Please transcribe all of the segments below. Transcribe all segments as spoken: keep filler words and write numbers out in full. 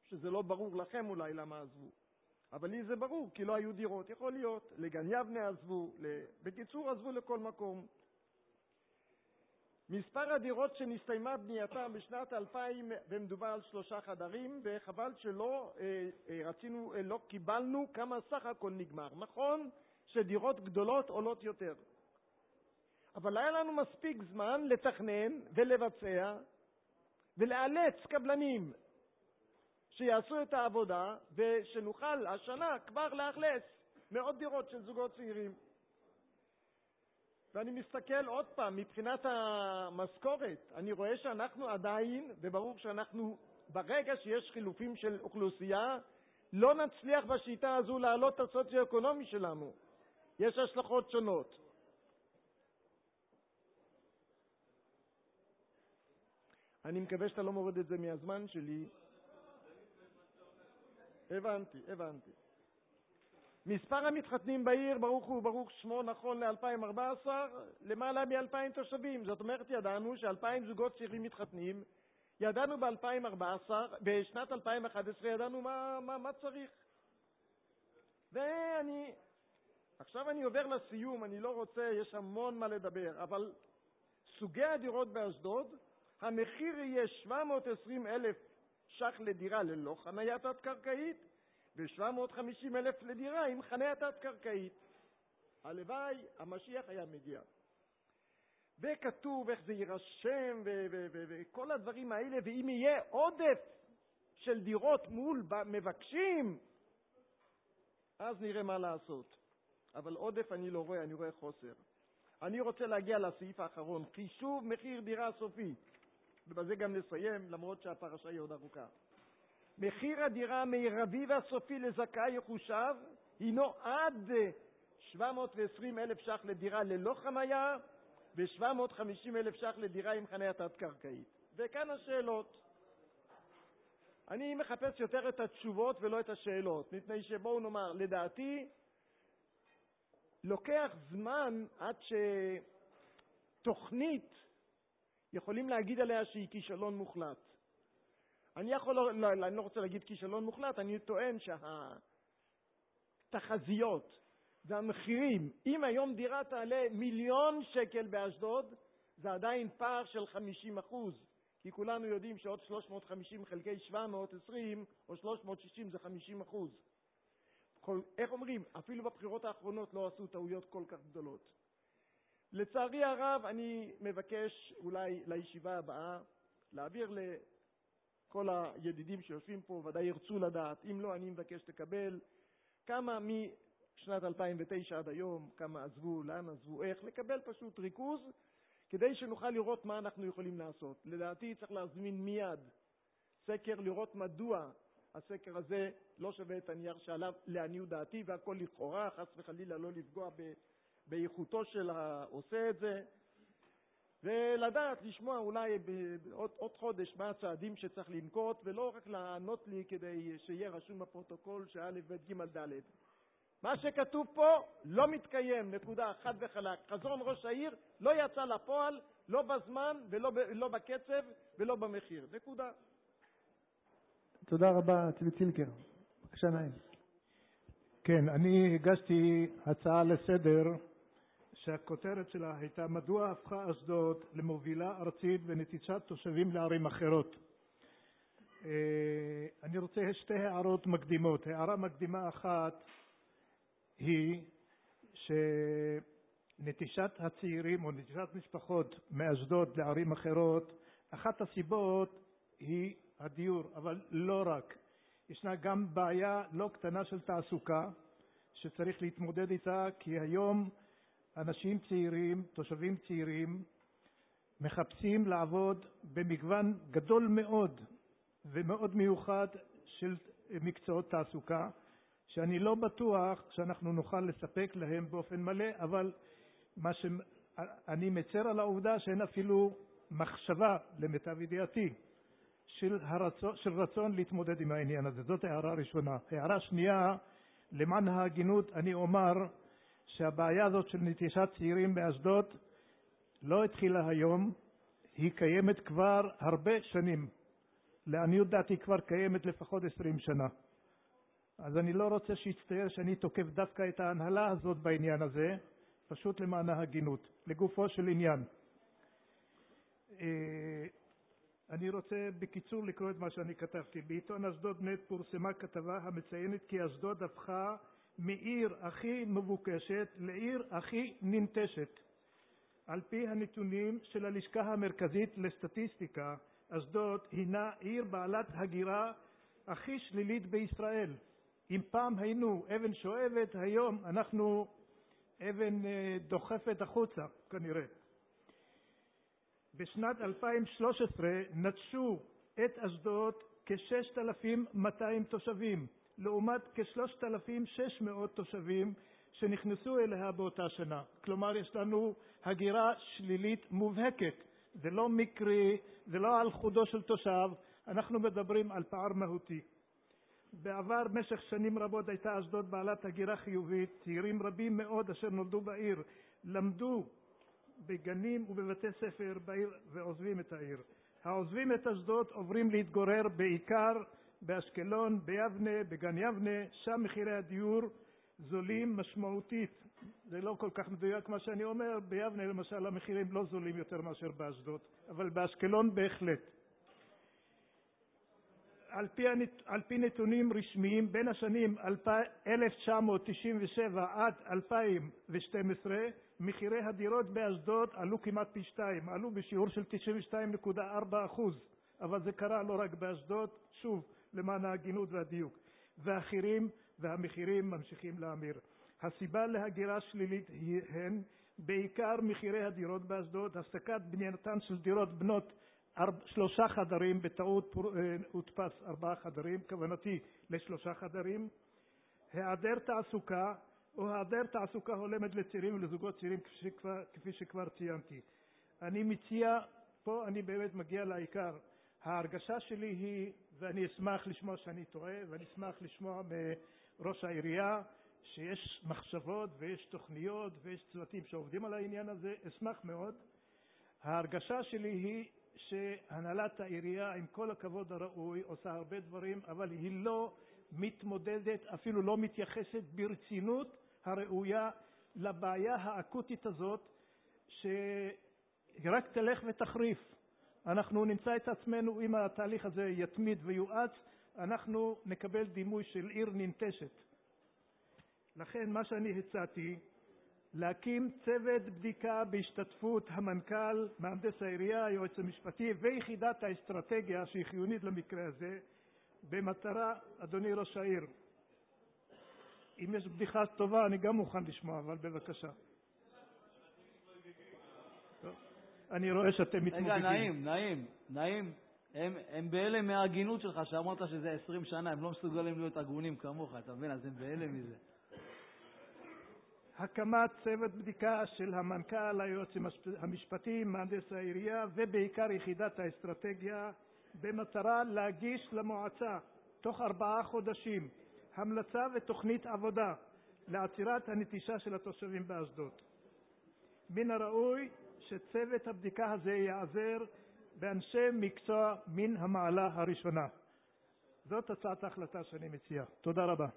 שזה לא ברור לכם אולי למה עזבו. אבל לי זה ברור, כי לא היו דירות. יכול להיות, לגן יבנה עזבו, בקיצור עזבו לכל מקום. מספר הדירות שנסתיימה בנייתה בשנת אלפיים, ומדובר על שלושה חדרים, וחבל שלא אה, אה, רצינו, אה, לא קיבלנו כמה סך הכל נגמר. נכון שדירות גדולות עולות יותר. אבל היה לנו מספיק זמן לתכנן ולבצע, ולאלץ קבלנים שיעשו את העבודה, ושנוכל השנה כבר לאכלס מאות דירות של זוגות צעירים. ואני מסתכל עוד פעם, מבחינת המשכורת, אני רואה שאנחנו עדיין, וברור שאנחנו ברגע שיש חילופים של אוכלוסייה, לא נצליח בשיטה הזו להעלות את הסוציו-אקונומי שלנו. יש השלכות שונות. אני מקווה שאתה לא מוריד את זה מהזמן שלי. הבנתי, הבנתי. מספר המתחתנים בעיר, ברוך הוא, ברוך שמו, נכון ל-אלפיים וארבע עשרה, למעלה מ-אלפיים תושבים. זאת אומרת, ידענו ש-אלפיים זוגות צעירים מתחתנים, ידענו ב-אלפיים וארבע עשרה, בשנת אלפיים ואחת עשרה ידענו מה, מה, מה צריך. ואני, עכשיו אני עובר לסיום, אני לא רוצה, יש המון מה לדבר, אבל סוגי הדירות באשדוד, המחיר יהיה שבע מאות ועשרים אלף ש"ח לדירה ללא חניה תת-קרקעית, ו-שבע מאות וחמישים אלף לדירה עם חניה תת-קרקעית. הלוואי, המשיח היה מגיע. וכתוב איך זה יירשם וכל הדברים האלה, ואם יהיה עודף של דירות מול מבקשים, אז נראה מה לעשות. אבל עודף אני לא רואה, אני רואה חוסר. אני רוצה להגיע לסעיף האחרון, חישוב מחיר דירה סופי. ובזה גם נסיים, למרות שהפרשה היא עוד ארוכה. מחיר הדירה המרבי והסופי לזכאי יחושב הינו עד שבע מאות ועשרים אלף ש"ח לדירה ללא חניה, ו-שבע מאות וחמישים אלף ש"ח לדירה עם חניה תת-קרקעית. וכאן השאלות. אני מחפש יותר את התשובות ולא את השאלות, מפני שבואו נאמר, לדעתי, לוקח זמן עד שתוכנית יכולים להגיד עליה שהיא כישלון מוחלט. אני יכול, לא, אני לא רוצה להגיד כישלון מוחלט, אני טוען שהתחזיות והמחירים, אם היום דירה תעלה מיליון שקל באשדוד, זה עדיין פער של חמישים אחוז, כי כולנו יודעים שעוד שלוש מאות וחמישים חלקי שבע מאות ועשרים או שלוש מאות ושישים זה חמישים אחוז. כל, איך אומרים? אפילו בבחירות האחרונות לא עשו טעויות כל כך גדולות. לצערי הרב, אני מבקש אולי לישיבה הבאה להעביר לכל הידידים שיושבים פה, ודאי ירצו לדעת. אם לא, אני מבקש לקבל כמה משנת אלפיים ותשע עד היום, כמה עזבו, לאן עזבו, איך, לקבל פשוט ריכוז, כדי שנוכל לראות מה אנחנו יכולים לעשות. לדעתי צריך להזמין מיד סקר, לראות מדוע הסקר הזה לא שווה את הנייר שעליו, לעניות דעתי, והכל לכאורה, חס וחלילה לא לפגוע ב... באיכותו של העושה את זה, ולדעת, לשמוע אולי בעוד עוד חודש מה הצעדים שצריך לנקוט, ולא רק לענות לי כדי שיהיה רשום בפרוטוקול שא' ב' ג' ד'. מה שכתוב פה לא מתקיים, נקודה, חד וחלק. חזון ראש העיר לא יצא לפועל, לא בזמן ולא ב, לא בקצב ולא במחיר. נקודה. תודה רבה, צבי צילקר. בבקשה נעים. כן, אני הגשתי הצעה לסדר שהכותרת שלה הייתה מדוע הפכה אשדוד למובילה ארצית ונטישת תושבים לערים אחרות. אני רוצה שתי הערות מקדימות. הערה מקדימה אחת היא שנטישת הצעירים או נטישת משפחות מאשדוד לערים אחרות, אחת הסיבות היא הדיור, אבל לא רק. ישנה גם בעיה לא קטנה של תעסוקה שצריך להתמודד איתה, כי היום אנשים צעירים, תושבים צעירים, מחפשים לעבוד במגוון גדול מאוד ומאוד מיוחד של מקצועות תעסוקה, שאני לא בטוח שאנחנו נוכל לספק להם באופן מלא, אבל מה שאני מצר על העובדה שאין אפילו מחשבה למיטב ידיעתי של, הרצון, של רצון להתמודד עם העניין הזה. זאת הערה ראשונה. הערה שנייה, למען ההגינות אני אומר שהבעיה הזאת של נטישת צעירים באשדוד לא התחילה היום, היא קיימת כבר הרבה שנים. לעניות דעתי כבר קיימת לפחות עשרים שנה. אז אני לא רוצה שיצטייר שאני תוקף דווקא את ההנהלה הזאת בעניין הזה, פשוט למען ההגינות. לגופו של עניין, אני רוצה בקיצור לקרוא את מה שאני כתבתי. בעיתון אשדוד נט פורסמה כתבה המציינת כי אשדוד הפכה מעיר הכי מבוקשת לעיר הכי ננטשת. על פי הנתונים של הלשכה המרכזית לסטטיסטיקה, אשדוד הינה עיר בעלת הגירה הכי שלילית בישראל. אם פעם היינו אבן שואבת, היום אנחנו אבן דוחפת החוצה כנראה. בשנת אלפיים ושלוש עשרה נטשו את אשדוד כ-שישת אלפים ומאתיים תושבים, לעומת כ-שלושת אלפים ושש מאות תושבים שנכנסו אליה באותה שנה. כלומר, יש לנו הגירה שלילית מובהקת. זה לא מקרי, זה לא על חודו של תושב, אנחנו מדברים על פער מהותי. בעבר, במשך שנים רבות, הייתה אשדוד בעלת הגירה חיובית. צעירים רבים מאוד אשר נולדו בעיר למדו בגנים ובבתי ספר בעיר ועוזבים את העיר. העוזבים את אשדוד עוברים להתגורר בעיקר באשקלון, ביבנה, בגן יבנה. שם מחירי הדיור זולים משמעותית. זה לא כל כך מדויק מה שאני אומר. ביבנה למשל המחירים לא זולים יותר מאשר באשדוד, אבל באשקלון בהחלט. על פי, על פי נתונים רשמיים, בין השנים אלף תשע מאות תשעים ושבע עד אלפיים ושתים עשרה, מחירי הדירות באשדוד עלו כמעט פי שתיים, עלו בשיעור של תשעים ושתיים נקודה ארבע אחוז, אבל זה קרה לא רק באשדוד, שוב, למען ההגינות והדיוק. והאחרים והמחירים ממשיכים להאמיר. הסיבה להגירה שלילית הן בעיקר מחירי הדירות באשדוד, הפסקת בנייתן של דירות בנות שלושה חדרים, בטעות הודפס ארבעה חדרים, כוונתי לשלושה חדרים, היעדר תעסוקה או היעדר תעסוקה הולמת לצעירים ולזוגות צעירים, כפי שכבר, כפי שכבר ציינתי. אני מציע, פה אני באמת מגיע לעיקר, ההרגשה שלי היא, ואני אשמח לשמוע שאני טועה, ואני אשמח לשמוע מראש העירייה שיש מחשבות ויש תוכניות ויש צוותים שעובדים על העניין הזה, אשמח מאוד. ההרגשה שלי היא שהנהלת העירייה, עם כל הכבוד הראוי, עושה הרבה דברים, אבל היא לא מתמודדת, אפילו לא מתייחסת ברצינות הראויה לבעיה האקוטית הזאת, שרק תלך ותחריף. אנחנו נמצא את עצמנו, אם התהליך הזה יתמיד ויואץ, אנחנו נקבל דימוי של עיר ננטשת. לכן מה שאני הצעתי, להקים צוות בדיקה בהשתתפות המנכ"ל, מהנדס העירייה, היועץ המשפטי ויחידת האסטרטגיה שהיא חיונית למקרה הזה, במטרה, אדוני ראש העיר, אם יש בדיחה טובה אני גם מוכן לשמוע, אבל בבקשה. טוב. אני רואה שאתם מתמודדים. רגע, נעים, נעים, נעים. הם, הם בהלם מההגינות שלך, שאמרת שזה עשרים שנה, הם לא מסוגלים להיות הגונים כמוך, אתה מבין? אז הם בהלם מזה. הקמת צוות בדיקה של המנכ"ל, היועץ המשפטי, מהנדס העירייה ובעיקר יחידת האסטרטגיה, במטרה להגיש למועצה תוך ארבעה חודשים המלצה ותוכנית עבודה לעצירת הנטישה של התושבים באשדוד. מן הראוי שצוות הבדיקה הזה יעזר באנשי מקצוע מן המעלה הראשונה. זאת הצעת ההחלטה שאני מציע. תודה רבה.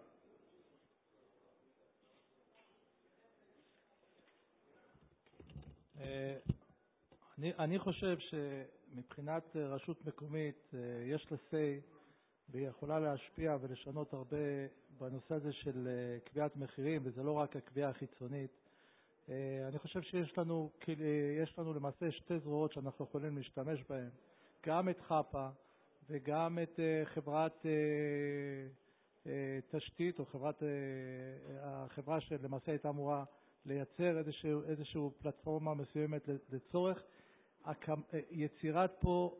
אני, אני חושב שמבחינת רשות מקומית יש לה say והיא יכולה להשפיע ולשנות הרבה בנושא הזה של קביעת מחירים, וזה לא רק הקביעה החיצונית. אני חושב שיש לנו, יש לנו למעשה שתי זרועות שאנחנו יכולים להשתמש בהן, גם את חפה וגם את חברת תשתית, או חברת, החברה שלמעשה הייתה אמורה לייצר איזשהו, איזשהו פלטפורמה מסוימת לצורך יצירת פה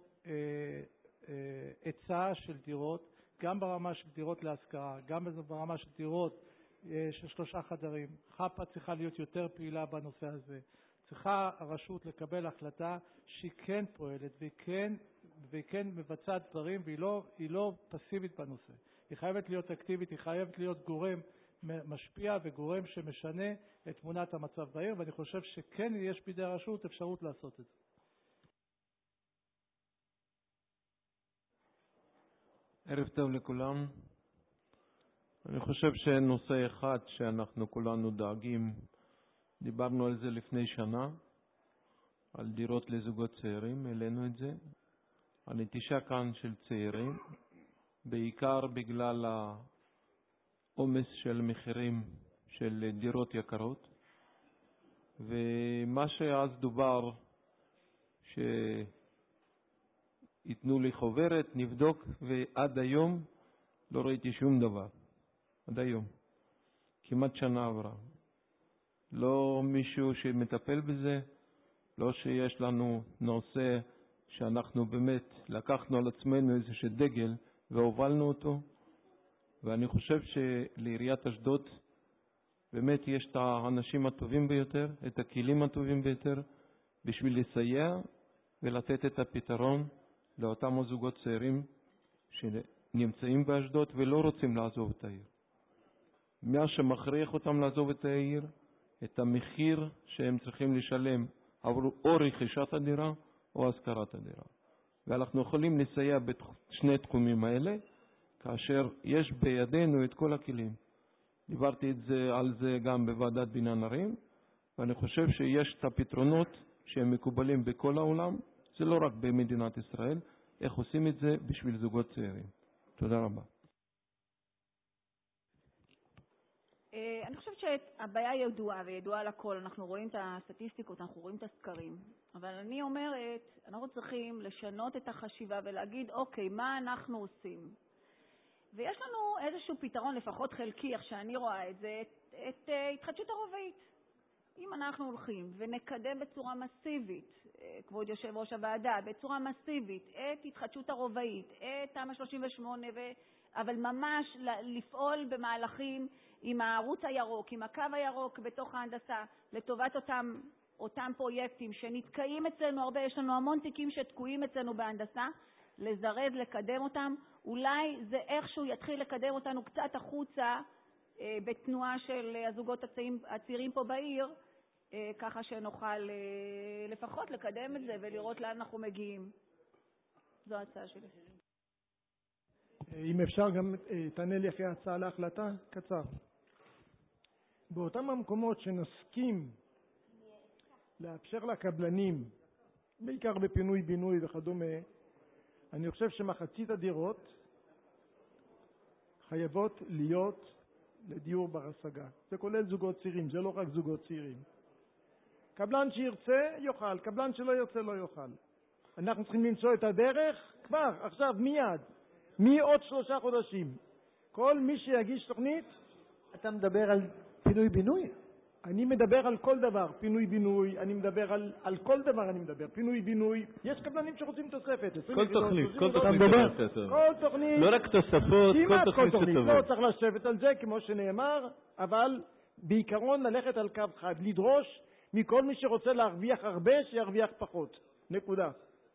היצע של דירות, גם ברמה של דירות להשכרה, גם ברמה של דירות של שלושה חדרים. חפה צריכה להיות יותר פעילה בנושא הזה. צריכה הרשות לקבל החלטה שהיא כן פועלת והיא כן, והיא כן מבצעת דברים, והיא לא, היא לא פסיבית בנושא. היא חייבת להיות אקטיבית, היא חייבת להיות גורם משפיע וגורם שמשנה את תמונת המצב בעיר, ואני חושב שכן יש בידי הרשות אפשרות לעשות את זה. ערב טוב לכולם. אני חושב שנושא אחד שאנחנו כולנו דאגים, דיברנו על זה לפני שנה, על דירות לזוגות צעירים, העלינו את זה, על נטישה כאן של צעירים, בעיקר בגלל העומס של מחירים של דירות יקרות, ומה שאז דובר שיתנו לי חוברת, נבדוק, ועד היום לא ראיתי שום דבר. עד היום. כמעט שנה עברה. לא מישהו שמטפל בזה, לא שיש לנו נושא שאנחנו באמת לקחנו על עצמנו איזשהו דגל והובלנו אותו, ואני חושב שלעיריית אשדוד באמת יש את האנשים הטובים ביותר, את הכלים הטובים ביותר, בשביל לסייע ולתת את הפתרון לאותם הזוגות צעירים שנמצאים באשדוד ולא רוצים לעזוב את העיר. מה שמכריח אותם לעזוב את העיר, את המחיר שהם צריכים לשלם עבור או רכישת הדירה או השכרת הדירה. ואנחנו יכולים לסייע בשני תחומים האלה, כאשר יש בידינו את כל הכלים. דיברתי את זה, על זה גם בוועדת בניין ערים, ואני חושב שיש את הפתרונות שהם מקובלים בכל העולם, זה לא רק במדינת ישראל, איך עושים את זה בשביל זוגות צעירים. תודה רבה. אני חושבת שהבעיה ידועה וידועה לכל. אנחנו רואים את הסטטיסטיקות, אנחנו רואים את הסקרים. אבל אני אומרת, אנחנו צריכים לשנות את החשיבה ולהגיד, אוקיי, מה אנחנו עושים? ויש לנו איזשהו פתרון, לפחות חלקי, איך שאני רואה את זה, את, את uh, התחדשות הרובעית. אם אנחנו הולכים ונקדם בצורה מסיבית, כבוד יושב ראש הוועדה, בצורה מסיבית, את התחדשות הרובעית, את תמ"א שלושים ושמונה, ו... אבל ממש לפעול במהלכים עם הערוץ הירוק, עם הקו הירוק בתוך ההנדסה, לטובת אותם, אותם פרויקטים שנתקעים אצלנו הרבה, יש לנו המון תיקים שתקועים אצלנו בהנדסה, לזרז, לקדם אותם, אולי זה איכשהו יתחיל לקדם אותנו קצת החוצה, אה, בתנועה של הזוגות הצעירים, הצעירים פה בעיר, אה, ככה שנוכל אה, לפחות לקדם את זה ולראות לאן אנחנו מגיעים. זו ההצעה שלי. אם אפשר גם תענה לי אחרי ההצעה להחלטה, קצר. באותם המקומות שנסכים לאפשר לקבלנים, בעיקר בפינוי בינוי וכדומה, אני חושב שמחצית הדירות חייבות להיות לדיור בר השגה. זה כולל זוגות צעירים, זה לא רק זוגות צעירים. קבלן שירצה יוכל, קבלן שלא ירצה לא יוכל. אנחנו צריכים למצוא את הדרך כבר, עכשיו, מיד. מי עוד שלושה חודשים. כל מי שיגיש תוכנית... אתה מדבר על פינוי-בינוי? אני מדבר על כל דבר. פינוי-בינוי, אני מדבר על, על כל דבר אני מדבר. פינוי-בינוי, יש קבלנים שרוצים תוספת. כל תוכנית, כל תוכנית. כל תוכנית. לא רק תוספות, כל תוכנית שטובה. לא צריך לשבת על זה, כמו שנאמר, אבל בעיקרון ללכת על קו חד. לדרוש מכל מי שרוצה להרוויח הרבה, שירוויח פחות. נקודה.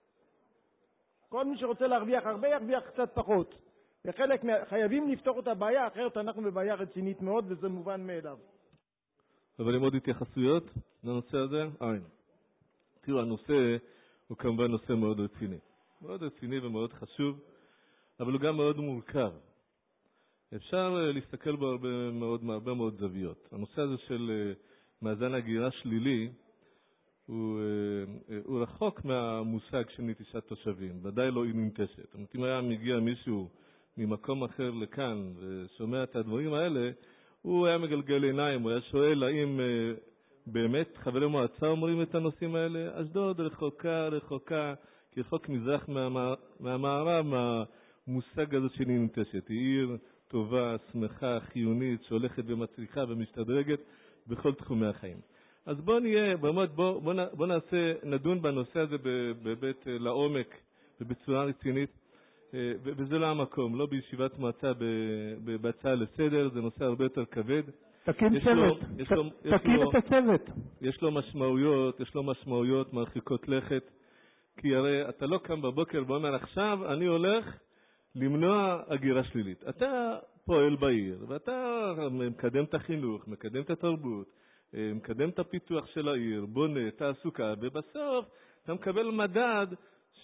כל מי שרוצה להרוויח הרבה, ירוויח קצת פחות. וחלק מה... חייבים לפתור את הבעיה, אחרת אנחנו בבעיה רצינית מאוד, וזה מובן מאליו. אבל עם עוד התייחסויות לנושא הזה? אין. תראו, הנושא הוא כמובן נושא מאוד רציני. מאוד רציני ומאוד חשוב, אבל הוא גם מאוד מורכב. אפשר להסתכל בו הרבה מאוד, מהרבה מאוד זוויות. הנושא הזה של מאזן הגירה שלילי, הוא, הוא רחוק מהמושג של נטישת תושבים, ודאי לא היא ננטשת. אם היה מגיע מישהו ממקום אחר לכאן ושומע את הדברים האלה, הוא היה מגלגל עיניים, הוא היה שואל האם באמת חברי מועצה אומרים את הנושאים האלה. אשדוד רחוקה, רחוקה, כרחוק מזרח מה, מהמערב, מהמושג הזה של ננטשת. היא עיר טובה, שמחה, חיונית, שהולכת ומצליחה ומשתדרגת בכל תחומי החיים. אז בוא נהיה, באמת, בוא, בוא, בוא נעשה, נדון בנושא הזה בבית לעומק ובצורה רצינית, וזה לא המקום, לא בישיבת מועצה בהצעה לסדר, זה נושא הרבה יותר כבד. תקים צוות, תקים את הצוות. יש לו משמעויות, יש לו משמעויות מרחיקות לכת, כי הרי אתה לא קם בבוקר ואומר עכשיו אני הולך למנוע הגירה שלילית. אתה פועל בעיר, ואתה מקדם את החינוך, מקדם את התרבות, מקדם את הפיתוח של העיר, בונה, תעסוקה, ובסוף אתה מקבל מדד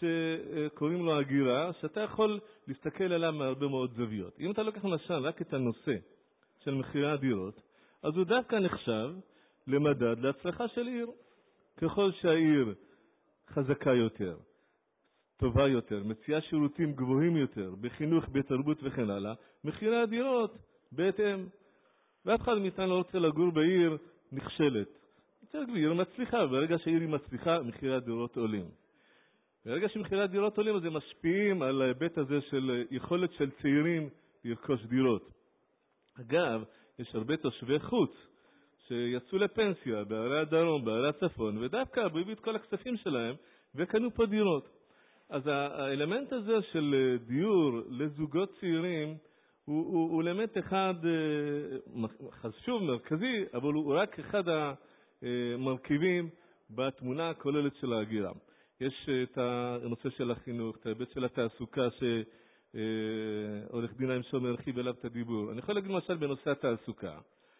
שקוראים לו הגירה, שאתה יכול להסתכל עליו מהרבה מאוד זוויות. אם אתה לוקח למשל רק את הנושא של מחירי הדירות, אז הוא דווקא נחשב למדד להצלחה של עיר. ככל שהעיר חזקה יותר, טובה יותר, מציעה שירותים גבוהים יותר, בחינוך, בתרבות וכן הלאה, מחירי הדירות בהתאם. ואף אחד מאיתנו לא רוצה לגור בעיר נכשלת. רוצה לגור בעיר מצליחה, ברגע שהעיר היא מצליחה, מחירי הדירות עולים. ברגע שמחירי הדירות עולים, אז הם משפיעים על ההיבט הזה של יכולת של צעירים לרכוש דירות. אגב, יש הרבה תושבי חוץ שיצאו לפנסיה בערי הדרום, בערי הצפון, ודווקא הביאו את כל הכספים שלהם וקנו פה דירות. אז האלמנט הזה של דיור לזוגות צעירים הוא, הוא, הוא אלמנט אחד חשוב, מרכזי, אבל הוא רק אחד המרכיבים בתמונה הכוללת של ההגירה. יש את הנושא של החינוך, את ההיבט של התעסוקה שעורך דין עם שומר הרחיב אליו את הדיבור. אני יכול להגיד למשל בנושא התעסוקה,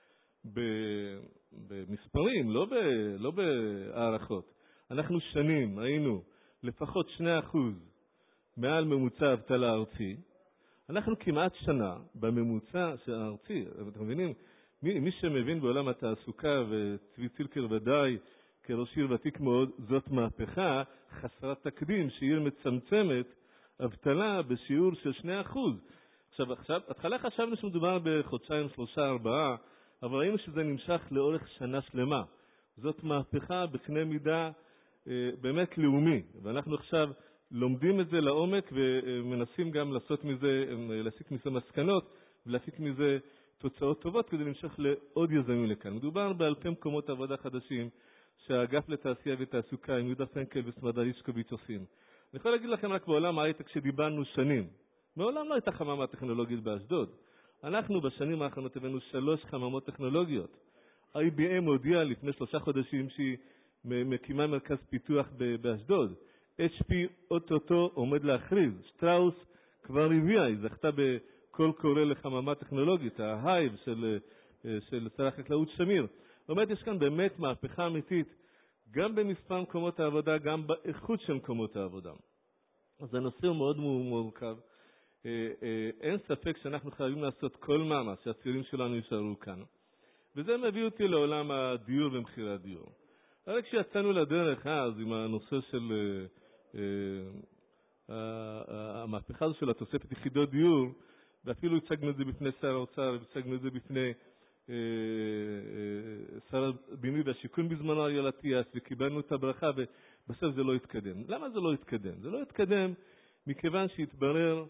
במספרים, לא, ב, לא בהערכות. אנחנו שנים היינו לפחות שני אחוז מעל ממוצע אבטלה ארצי. אנחנו כמעט שנה בממוצע הארצי. אתם מבינים? מי, מי שמבין בעולם התעסוקה, וצבי צילקר ודאי כראש עיר ותיק מאוד, זאת מהפכה חסרת תקדים, שעיר מצמצמת אבטלה בשיעור של שני אחוז. עכשיו, עכשיו, התחלה חשבנו שמדובר בחודשיים, שלושה, ארבעה, אבל ראינו שזה נמשך לאורך שנה שלמה. זאת מהפכה בקנה מידה אה, באמת לאומי, ואנחנו עכשיו לומדים את זה לעומק ומנסים גם לעשות מזה, להסיק מזה מסקנות ולהסיק מזה תוצאות טובות כדי למשך לעוד יזמים לכאן. מדובר באלפי מקומות עבודה חדשים שהאגף לתעשייה ותעסוקה עם יהודה פרנקל וסמדר אישקוביץ' עושים. אני יכול להגיד לכם רק בעולם ההייטק שדיברנו שנים. מעולם לא הייתה חממה טכנולוגית באשדוד. אנחנו בשנים האחרונות הבאנו שלוש חממות טכנולוגיות. איי בי אם הודיעה לפני שלושה חודשים שהיא מקימה מרכז פיתוח באשדוד. אייץ' פי אוטוטו עומד להכריז. שטראוס כבר הביאה, היא זכתה בכל קורא לחממה טכנולוגית, ההייב של, של שר החקלאות שמיר. זאת אומרת, יש כאן באמת מהפכה אמיתית, גם במספר מקומות העבודה, גם באיכות של מקומות העבודה. אז הנושא הוא מאוד מורכב. אין ספק שאנחנו חייבים לעשות כל מאמץ שהצעירים שלנו יישארו כאן. וזה מביא אותי לעולם הדיור ומחירי הדיור. הרי כשיצאנו לדרך אז עם הנושא של המהפכה הזו של התוספת יחידות דיור, ואפילו הצגנו את זה בפני שר האוצר, והצגנו את זה בפני שר הבינוי והשיכון בזמנו אריאל אטיאס, וקיבלנו את הברכה, ובסוף זה לא התקדם. למה זה לא התקדם? זה לא התקדם מכיוון שהתברר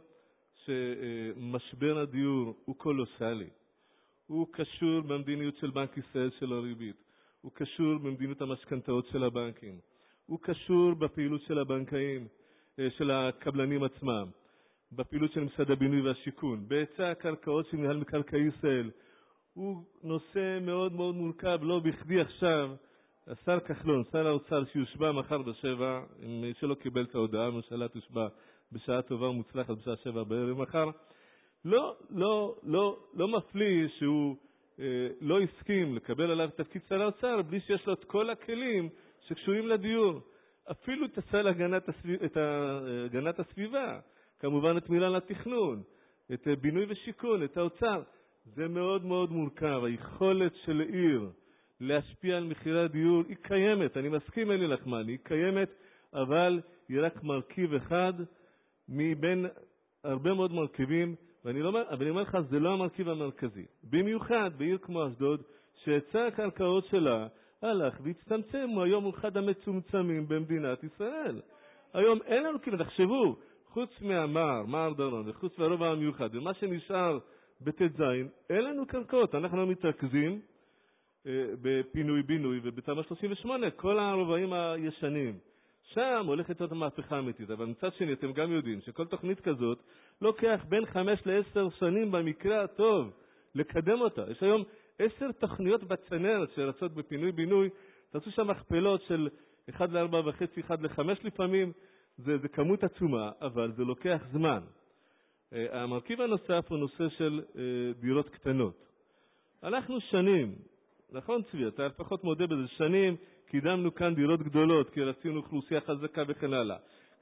שמשבר הדיור הוא קולוסלי. הוא קשור במדיניות של בנק ישראל של הריבית. הוא קשור במדיניות המשכנתאות של הבנקים. הוא קשור בפעילות של הבנקאים, של הקבלנים עצמם, בפעילות של משרד הבינוי והשיכון, בהיצע הקרקעות של מינהל מקרקעי ישראל. הוא נושא מאוד מאוד מורכב, לא בכדי עכשיו, השר כחלון, שר האוצר שיושבע מחר בשבע, מי שלא קיבל את ההודעה, הממשלה תושבע בשעה טובה ומוצלחת בשעה שבע בערב מחר, לא, לא, לא, לא מפליא שהוא אה, לא הסכים לקבל עליו תפקיד שר האוצר, בלי שיש לו את כל הכלים שקשורים לדיור. אפילו את הסל הגנת, הסביב, את הגנת הסביבה, כמובן את מינהל התכנון, את בינוי ושיכון, את האוצר. זה מאוד מאוד מורכב. היכולת של עיר להשפיע על מחירי הדיור היא קיימת. אני מסכים, אלי לחמן, היא קיימת, אבל היא רק מרכיב אחד מבין הרבה מאוד מרכיבים, ואני לא, אבל אני אומר לך, זה לא המרכיב המרכזי. במיוחד בעיר כמו אשדוד, שהיצע הקרקעות שלה הלך והצטמצם, הוא היום אחד המצומצמים במדינת ישראל. היום אין לנו כמעט, תחשבו, חוץ מהמר, מר דרון, וחוץ מהרובע המיוחד, ומה שנשאר בתת זין, אין לנו קרקעות. אנחנו מתרכזים אה, בפינוי-בינוי ובתמ"א שלושים ושמונה, כל הרובעים הישנים. שם הולכת להיות המהפכה האמיתית, אבל מצד שני אתם גם יודעים שכל תוכנית כזאת לוקח בין חמש לעשר שנים במקרה הטוב לקדם אותה. יש היום עשר תוכניות בצנרת שרצות בפינוי-בינוי, תעשו שם מכפלות של אחד לארבע וחצי, אחד לחמש לפעמים, זה, זה כמות עצומה, אבל זה לוקח זמן. המרכיב הנוסף הוא נושא של דירות קטנות. אנחנו שנים, נכון צבי, אתה לפחות מודה בזה, שנים קידמנו כאן דירות גדולות, כי רצינו אוכלוסייה חזקה וכן הלאה.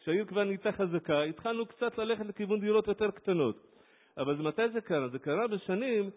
כשהעיר כבר נהייתה חזקה, התחלנו קצת ללכת לכיוון דירות יותר קטנות. אבל מתי זה קרה? זה קרה בשנים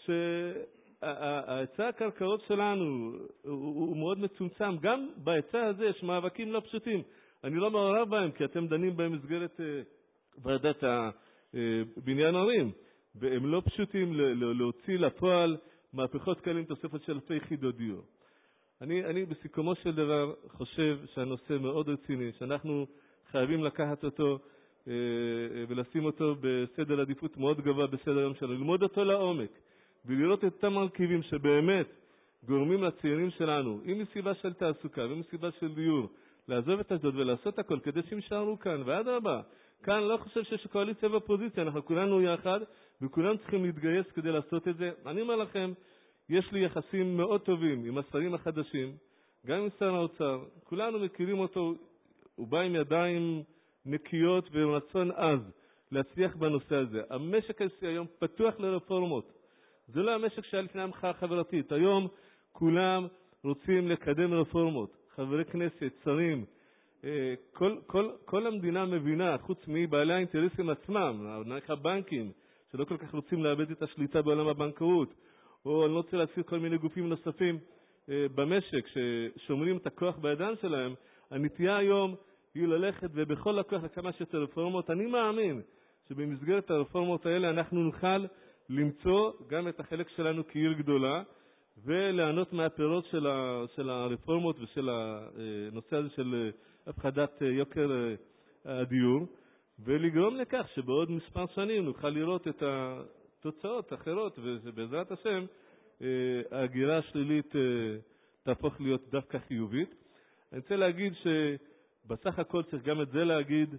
שההיצע הקרקעות שלנו הוא, הוא, הוא מאוד מצומצם. גם בהיצע הזה יש מאבקים לא פשוטים. אני לא מעורב בהם, כי אתם דנים בהם במסגרת uh, ועדת הבניין ערים. והם לא פשוטים להוציא לפועל מהפכות כאלה עם תוספת של אלפי יחידות דיור. אני, אני בסיכומו של דבר חושב שהנושא מאוד רציני, שאנחנו חייבים לקחת אותו אה, ולשים אותו בסדר עדיפות מאוד גבוה בסדר היום שלנו, ללמוד אותו לעומק ולראות את אותם מרכיבים שבאמת גורמים לצעירים שלנו, אם מסיבה של תעסוקה ואם מסיבה של דיור, לעזוב את אשדוד ולעשות הכל כדי שהם יישארו כאן. ועד רבה, כאן לא חושב שיש קואליציה ואופוזיציה, אנחנו כולנו יחד וכולם צריכים להתגייס כדי לעשות את זה. אני אומר לכם, יש לי יחסים מאוד טובים עם השרים החדשים, גם עם שר האוצר, כולנו מכירים אותו, הוא בא עם ידיים נקיות ורצון עז להצליח בנושא הזה. המשק הישראלי היום פתוח לרפורמות. זה לא המשק שהיה לפני המחאה החברתית. היום כולם רוצים לקדם רפורמות. חברי כנסת, שרים, כל, כל, כל המדינה מבינה, חוץ מבעלי האינטרסים עצמם, נניח הבנקים, שלא כל כך רוצים לאבד את השליטה בעולם הבנקאות, או אני לא רוצה להזכיר כל מיני גופים נוספים אה, במשק ששומרים את הכוח בידיים שלהם. הנטייה היום היא ללכת ובכל הכוח לכמה שיותר רפורמות. אני מאמין שבמסגרת הרפורמות האלה אנחנו נוכל למצוא גם את החלק שלנו כעיר גדולה, וליהנות מהפירות של, ה, של הרפורמות ושל הנושא הזה של הפחדת יוקר הדיור, ולגרום לכך שבעוד מספר שנים נוכל לראות את התוצאות האחרות, ובעזרת השם ההגירה השלילית תהפוך להיות דווקא חיובית. אני רוצה להגיד שבסך הכל צריך גם את זה להגיד,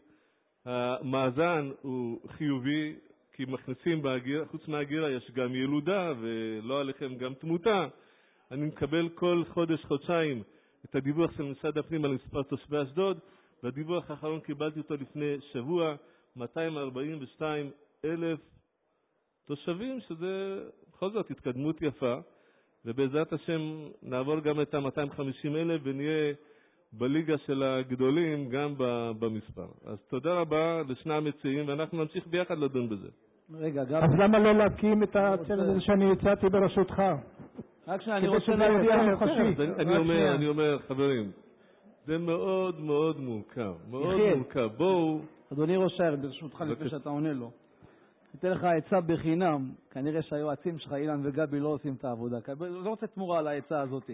המאזן הוא חיובי, כי מכניסים בהגירה, חוץ מהגירה יש גם ילודה ולא עליכם גם תמותה. אני מקבל כל חודש, חודשיים את הדיווח של משרד הפנים על מספר תושבי אשדוד, והדיווח האחרון קיבלתי אותו לפני שבוע, מאתיים ארבעים ושתיים אלף תושבים, שזה בכל זאת התקדמות יפה, ובעזרת השם נעבור גם את ה-מאתיים וחמישים אלף ונהיה בליגה של הגדולים גם במספר. אז תודה רבה לשני המציעים, ואנחנו נמשיך ביחד לדון בזה. רגע, גם... אז למה לא להקים את הצוות הזה שאני הצעתי בראשותך? רק שנייה, אני רוצה להציע מוחשית. אני אומר, אני אומר, חברים, זה מאוד מאוד מורכב, מאוד מורכב. בואו... אדוני ראש העיר, ברשותך לפני שאתה עונה לו. ניתן לך עצה בחינם, כנראה שהיועצים שלך, אילן וגבי, לא עושים את העבודה. לא רוצה תמורה על העצה הזאת.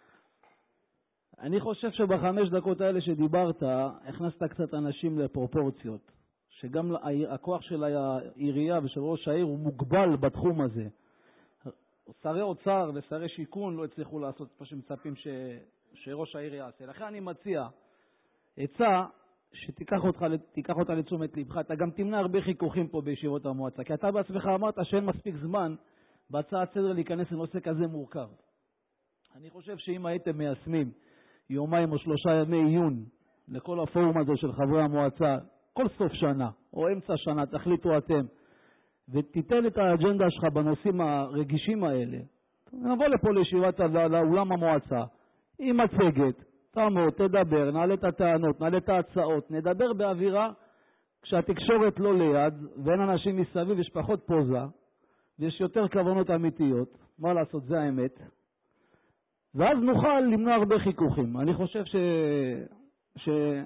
אני חושב שבחמש דקות האלה שדיברת, הכנסת קצת אנשים לפרופורציות, שגם הכוח של העירייה ושל ראש העיר הוא מוגבל בתחום הזה. שרי אוצר ושרי שיכון לא הצליחו לעשות מה שמצפים ש... שראש העיר יעשה. לכן אני מציע עצה שתיקח אותך, תיקח אותה לתשומת לבך. אתה גם תמנע הרבה חיכוכים פה בישיבות המועצה, כי אתה בעצמך אמרת שאין מספיק זמן בהצעת סדר להיכנס לנושא כזה מורכב. אני חושב שאם הייתם מיישמים יומיים או שלושה ימי עיון לכל הפורום הזה של חברי המועצה, כל סוף שנה או אמצע שנה, תחליטו אתם, ותיתן את האג'נדה שלך בנושאים הרגישים האלה. נבוא לפה לישיבת לאולם המועצה, עם מצגת, תעמוד, תדבר, נעלה את הטענות, נעלה את ההצעות, נדבר באווירה כשהתקשורת לא ליד ואין אנשים מסביב, יש פחות פוזה ויש יותר כוונות אמיתיות. מה לעשות, זה האמת. ואז נוכל למנוע הרבה חיכוכים. אני חושב ש... ש...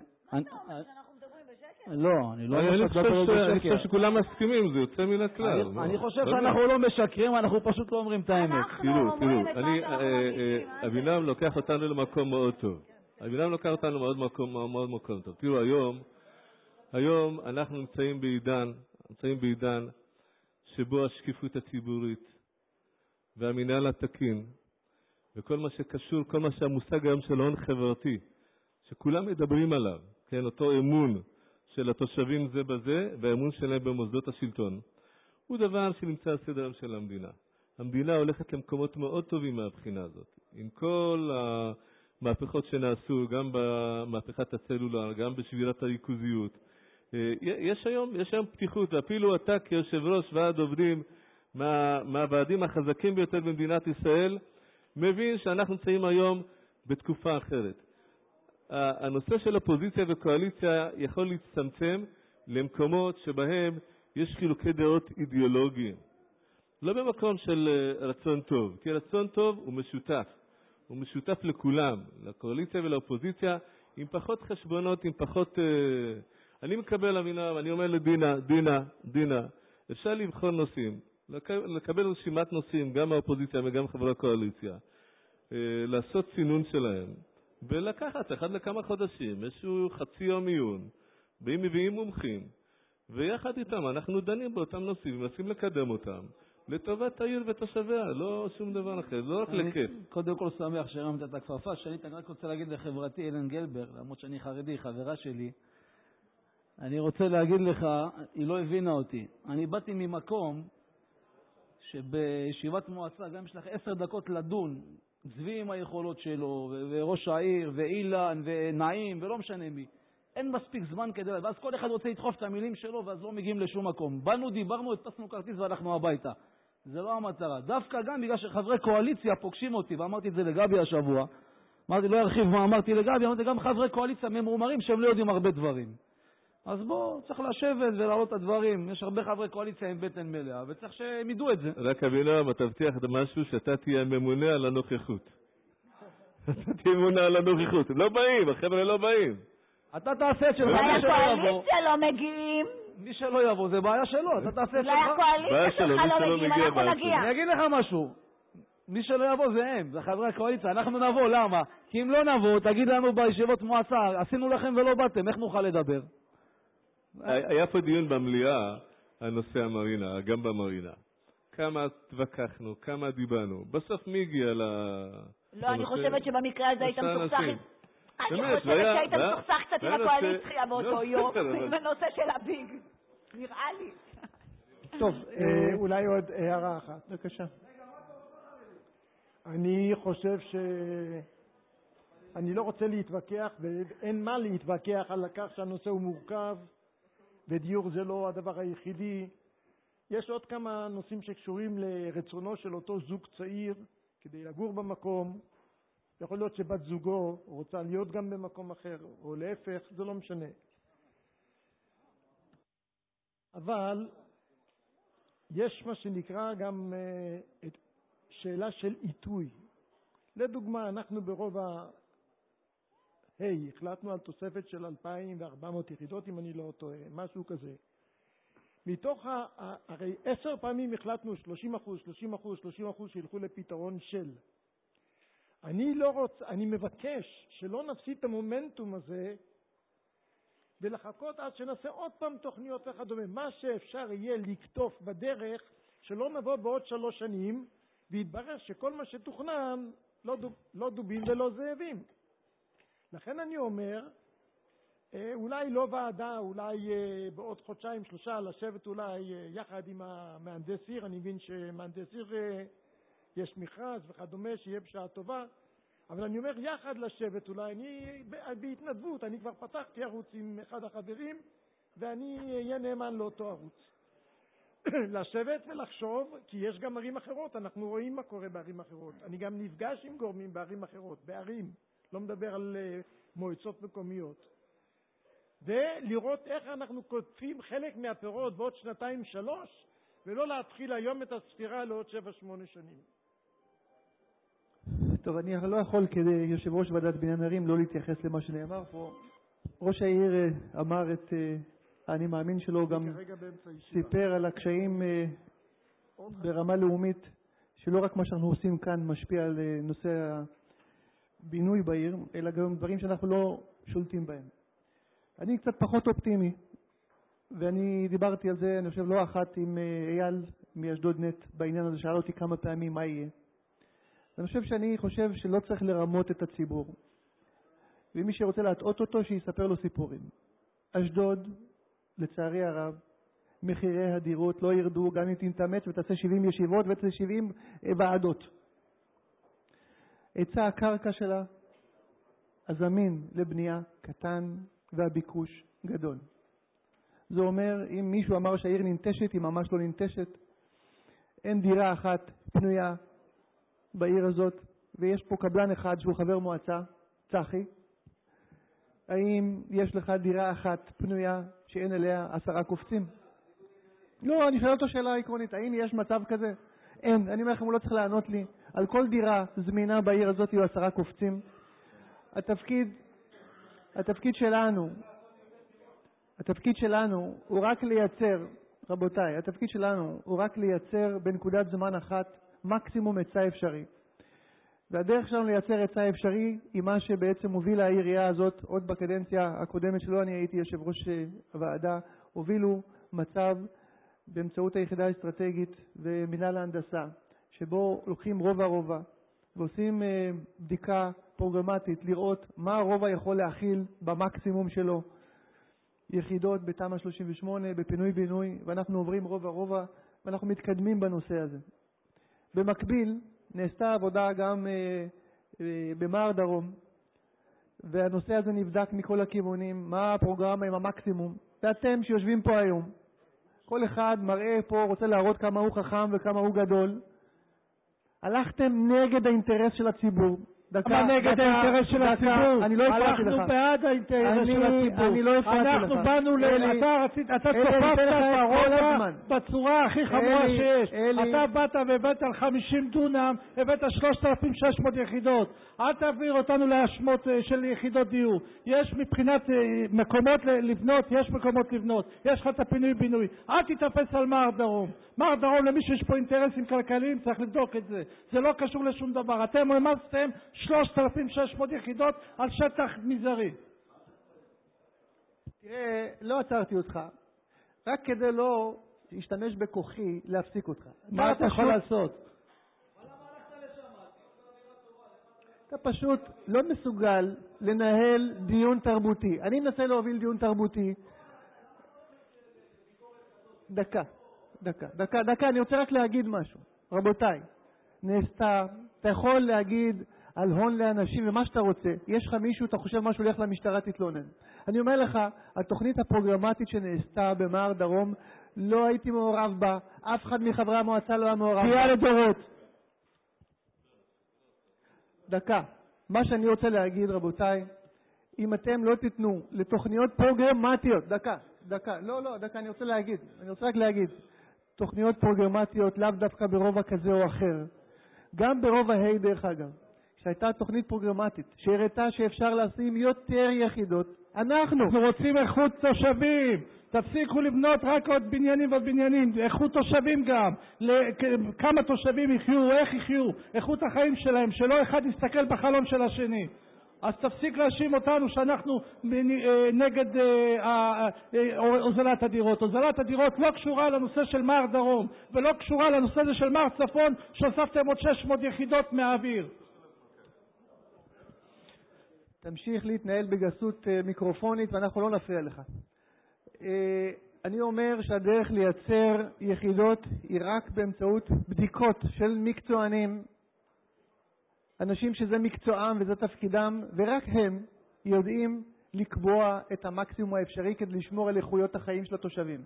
לא, אני לא אני חושב שכולם מסכימים, זה יוצא מן הכלל. אני חושב שאנחנו לא משקרים, אנחנו פשוט לא אומרים את האמת. תראו, תראו, אבינם לוקח אותנו למקום מאוד טוב. אבינם לוקח אותנו מאוד מאוד מקום טוב. תראו, היום, היום אנחנו נמצאים בעידן, נמצאים בעידן שבו השקיפות הציבורית והמינהל התקין וכל מה שקשור, כל מה שהמושג היום של הון חברתי, שכולם מדברים עליו, כן, אותו אמון של התושבים זה בזה, והאמון שלהם במוסדות השלטון, הוא דבר שנמצא על סדר של המדינה. המדינה הולכת למקומות מאוד טובים מהבחינה הזאת. עם כל המהפכות שנעשו, גם במהפכת הסלולר, גם בשבירת הריכוזיות. יש היום, יש היום פתיחות, ואפילו אתה כיושב ראש ועד עובדים מה, מהוועדים החזקים ביותר במדינת ישראל, מבין שאנחנו נמצאים היום בתקופה אחרת. הנושא של אופוזיציה וקואליציה יכול להצטמצם למקומות שבהם יש חילוקי דעות אידיאולוגיים. לא במקום של רצון טוב, כי רצון טוב הוא משותף. הוא משותף לכולם, לקואליציה ולאופוזיציה, עם פחות חשבונות, עם פחות... אני מקבל אמינה, אני אומר לדינה, דינה, דינה, אפשר לבחון נושאים, לקבל רשימת נושאים, גם האופוזיציה וגם חברי הקואליציה, לעשות סינון שלהם, ולקחת אחד לכמה חודשים, איזשהו חצי יום עיון, והם מביאים מומחים, ויחד איתם אנחנו דנים באותם נושאים, ומנסים לקדם אותם, לטובת העיר ותושביה, לא שום דבר אחר, לא רק לכיף. קודם כל שמח שהרמת את הכפפה, שאני רק רוצה להגיד לחברתי אלן גלבר, למרות שאני חרדי, חברה שלי, אני רוצה להגיד לך, היא לא הבינה אותי. אני באתי ממקום שבישיבת מועצה, גם יש לך עשר דקות לדון, צבי עם היכולות שלו, וראש העיר, ואילן, ונעים, ולא משנה מי. אין מספיק זמן כדי, ואז כל אחד רוצה לדחוף את המילים שלו, ואז לא מגיעים לשום מקום. באנו, דיברנו, הדפסנו כרטיס והלכנו הביתה. זה לא המטרה. דווקא גם בגלל שחברי קואליציה פוגשים אותי, ואמרתי את זה לגבי השבוע, אמרתי, לא ארחיב מה אמרתי לגבי, אמרתי גם חברי קואליציה ממורמרים שהם לא יודעים הרבה דברים. אז בוא, צריך לשבת ולהעלות את הדברים. יש הרבה חברי קואליציה עם בטן מלאה, וצריך שהם ידעו את זה. רק אבינועם, אתה תבטיח משהו שאתה תהיה ממונה על הנוכחות. אתה תהיה ממונה על הנוכחות. הם לא באים, החבר'ה לא באים. אתה תעשה את שלך, מי שלא יבוא. הקואליציה לא מגיעים. מי שלא יבוא, זה בעיה שלו. אתה תעשה את שלך. הקואליציה שלך לא מגיעים, אנחנו נגיע. אני אגיד לך משהו. מי שלא יבוא זה הם, זה חברי הקואליציה. אנחנו נבוא, למה? כי אם לא נבוא, תגיד לנו בישיבות מועצה, עשינו לכם ולא באתם, איך נוכל לדבר? היה פה דיון במליאה על נושא המרינה, גם במרינה. כמה התווכחנו, כמה דיברנו. בסוף מי הגיע ל... לא, אני חושבת שבמקרה הזה היית מסוכסך... אני חושבת שהיית מסוכסך קצת עם הקואליציה באותו יום, בנושא של הביג. נראה לי. טוב, אולי עוד הערה אחת. בבקשה. אני חושב ש... אני לא רוצה להתווכח, ואין מה להתווכח על כך שהנושא הוא מורכב, ודיור זה לא הדבר היחידי. יש עוד כמה נושאים שקשורים לרצונו של אותו זוג צעיר כדי לגור במקום. יכול להיות שבת זוגו רוצה להיות גם במקום אחר, או להפך, זה לא משנה. אבל יש מה שנקרא גם uh, את שאלה של עיתוי. לדוגמה, אנחנו ברוב ה... היי, החלטנו על תוספת של אלפיים וארבע מאות יחידות, אם אני לא טועה, משהו כזה. מתוך ה... הרי עשר פעמים החלטנו שלושים אחוז, שלושים אחוז, שלושים אחוז שילכו לפתרון של. אני לא רוצה, אני מבקש שלא נפסיד את המומנטום הזה ולחכות עד שנעשה עוד פעם תוכניות וכדומה. מה שאפשר יהיה לקטוף בדרך, שלא נבוא בעוד שלוש שנים ויתברר שכל מה שתוכנן לא, דוב, לא דובים ולא זאבים. לכן אני אומר, אולי לא ועדה, אולי בעוד חודשיים שלושה לשבת אולי יחד עם המהנדס עיר. אני מבין שמהנדס עיר יש מכרז וכדומה, שיהיה בשעה טובה, אבל אני אומר יחד לשבת אולי, אני בהתנדבות, אני כבר פתחתי ערוץ עם אחד החברים ואני אהיה נאמן לאותו ערוץ. לשבת ולחשוב, כי יש גם ערים אחרות, אנחנו רואים מה קורה בערים אחרות. אני גם נפגש עם גורמים בערים אחרות, בערים, לא מדבר על מועצות מקומיות. ולראות איך אנחנו קוטפים חלק מהפירות בעוד שנתיים שלוש, ולא להתחיל היום את הספירה לעוד שבע שמונה שנים. טוב, אני לא יכול כדי יושב ראש ועדת בניין ערים לא להתייחס למה שנאמר פה. ראש העיר אמר את אני מאמין שלו, גם סיפר על הקשיים ברמה לאומית, שלא רק מה שאנחנו עושים כאן משפיע על נושא הבינוי בעיר, אלא גם דברים שאנחנו לא שולטים בהם. אני קצת פחות אופטימי, ואני דיברתי על זה, אני חושב לא אחת עם אייל מאשדוד נט בעניין הזה, שאל אותי כמה פעמים מה יהיה. אני חושב שאני חושב שלא צריך לרמות את הציבור, ומי שרוצה להטעות אותו שיספר לו סיפורים. אשדוד, לצערי הרב, מחירי הדירות לא ירדו, גם אם תתאמץ ותעשה שבעים ישיבות ותעשה שבעים ועדות. היצע הקרקע שלה הזמין לבנייה קטן והביקוש גדול. זה אומר, אם מישהו אמר שהעיר ננטשת, היא ממש לא ננטשת. אין דירה אחת פנויה בעיר הזאת, ויש פה קבלן אחד שהוא חבר מועצה, צחי, האם יש לך דירה אחת פנויה שאין אליה עשרה קופצים? לא, אני שואל אותו שאלה עקרונית, האם יש מצב כזה? אין, אני אומר לכם, הוא לא צריך לענות לי. על כל דירה זמינה בעיר הזאת יהיו עשרה קופצים. התפקיד, התפקיד שלנו, התפקיד שלנו הוא רק לייצר, רבותיי, התפקיד שלנו הוא רק לייצר בנקודת זמן אחת מקסימום היצע אפשרי. והדרך שלנו לייצר היצע אפשרי היא מה שבעצם הוביל העירייה הזאת, עוד בקדנציה הקודמת שלו, אני הייתי יושב ראש הוועדה, הובילו מצב באמצעות היחידה האסטרטגית ומינהל ההנדסה, שבו לוקחים רובע רובע ועושים בדיקה פרוגרמטית לראות מה הרובע יכול להכיל במקסימום שלו. יחידות בתמ"א שלושים ושמונה, בפינוי בינוי, ואנחנו עוברים רובע רובע ואנחנו מתקדמים בנושא הזה. במקביל נעשתה עבודה גם אה, אה, במער דרום, והנושא הזה נבדק מכל הכיוונים, מה הפרוגרמה עם המקסימום. ואתם שיושבים פה היום, כל אחד מראה פה, רוצה להראות כמה הוא חכם וכמה הוא גדול. הלכתם נגד האינטרס של הציבור. דקה, מה נגד דקה, האינטרס של דקה, הציבור? אני לא הפרעתי לך. אנחנו בעד האינטרס אני, של הציבור. אני לא הפרעתי לך. אנחנו באנו ל... אתה רצית, אתה תופפת את הרובע בצורה הכי חמורה שיש. אלי. אתה באת והבאת על חמישים דונם, הבאת שלושת אלפים ושש מאות יחידות. אל תעביר אותנו להשמות של יחידות דיור. יש מבחינת מקומות לבנות, יש מקומות לבנות. יש לך את הפינוי בינוי. אל תתאפס על מער דרום. מער דרום, למי שיש פה אינטרסים כלכליים, צריך לבדוק את זה. זה לא קשור לשום דבר. אתם ממסתם שלושת אלפים ושש מאות יחידות על שטח מזערי. תראה, לא עצרתי אותך. רק כדי לא להשתמש בכוחי להפסיק אותך. מה אתה יכול לעשות? אתה פשוט לא מסוגל לנהל דיון תרבותי. אני מנסה להוביל דיון תרבותי. דקה, דקה, דקה, דקה, אני רוצה רק להגיד משהו. רבותיי, נעשתה, אתה יכול להגיד על הון לאנשים ומה שאתה רוצה. יש לך מישהו, אתה חושב משהו, הולך למשטרה, תתלונן. אני אומר לך, התוכנית הפרוגרמטית שנעשתה במער דרום, לא הייתי מעורב בה, אף אחד מחברי המועצה לא היה מעורב בה. תהיה לדורות. דקה. מה שאני רוצה להגיד, רבותיי, אם אתם לא תיתנו לתוכניות פרוגרמטיות, דקה, דקה, לא, לא, דקה, אני רוצה להגיד, אני רוצה רק להגיד, תוכניות פרוגרמטיות לאו דווקא ברובע כזה או אחר, גם ברובע ה' דרך אגב, שהייתה תוכנית פרוגרמטית, שהראתה שאפשר לשים יותר יחידות, אנחנו, אנחנו רוצים איכות תושבים, תפסיקו לבנות רק עוד בניינים ועוד בניינים, איכות תושבים גם, כמה תושבים יחיו, איך יחיו, איכות החיים שלהם, שלא אחד יסתכל בחלון של השני. אז תפסיק להאשים אותנו שאנחנו נגד הוזלת הדירות. הוזלת הדירות לא קשורה לנושא של מער דרום, ולא קשורה לנושא הזה של מער צפון, שהוספתם עוד שש מאות יחידות מהאוויר. תמשיך להתנהל בגסות מיקרופונית ואנחנו לא נפריע לך. אני אומר שהדרך לייצר יחידות היא רק באמצעות בדיקות של מקצוענים, אנשים שזה מקצועם וזה תפקידם, ורק הם יודעים לקבוע את המקסימום האפשרי כדי לשמור על איכויות החיים של התושבים.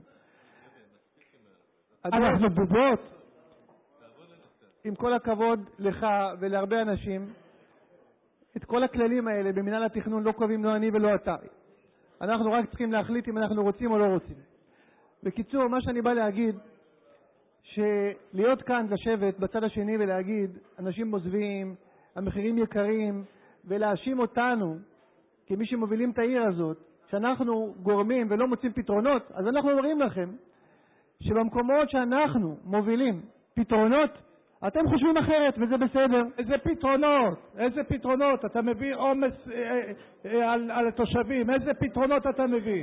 אנחנו בובות. עם כל הכבוד לך ולהרבה אנשים, את כל הכללים האלה במינהל התכנון לא קובעים לא אני ולא אתה. אנחנו רק צריכים להחליט אם אנחנו רוצים או לא רוצים. בקיצור, מה שאני בא להגיד, שלהיות כאן, לשבת בצד השני ולהגיד, אנשים מוזבים, המחירים יקרים, ולהאשים אותנו, כמי שמובילים את העיר הזאת, שאנחנו גורמים ולא מוצאים פתרונות, אז אנחנו אומרים לכם, שבמקומות שאנחנו מובילים פתרונות, אתם חושבים אחרת, וזה בסדר. איזה פתרונות? איזה פתרונות? אתה מביא עומס אה, אה, על, על התושבים. איזה פתרונות אתה מביא?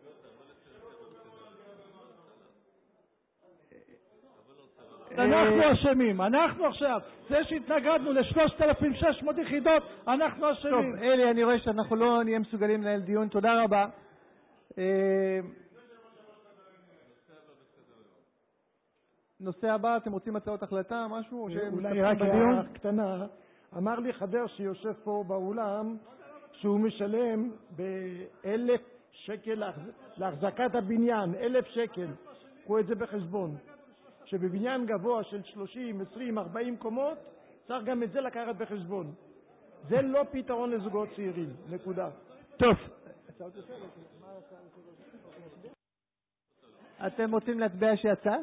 אנחנו אשמים. אנחנו עכשיו. זה שהתנגדנו ל-שלושת אלפים ושש מאות יחידות, אנחנו אשמים. טוב, אלי, אני רואה שאנחנו לא נהיה מסוגלים לנהל דיון. תודה רבה. נושא הבא, אתם רוצים הצעות החלטה, משהו? אולי רק הערה קטנה. אמר לי חבר שיושב פה באולם שהוא משלם באלף שקל להחזקת הבניין, אלף שקל. קחו את זה בחשבון. שבבניין גבוה של שלושים, עשרים, ארבעים קומות, צריך גם את זה לקחת בחשבון. זה לא פתרון לזוגות צעירים, נקודה. טוב, אתם רוצים להצביע שיצא?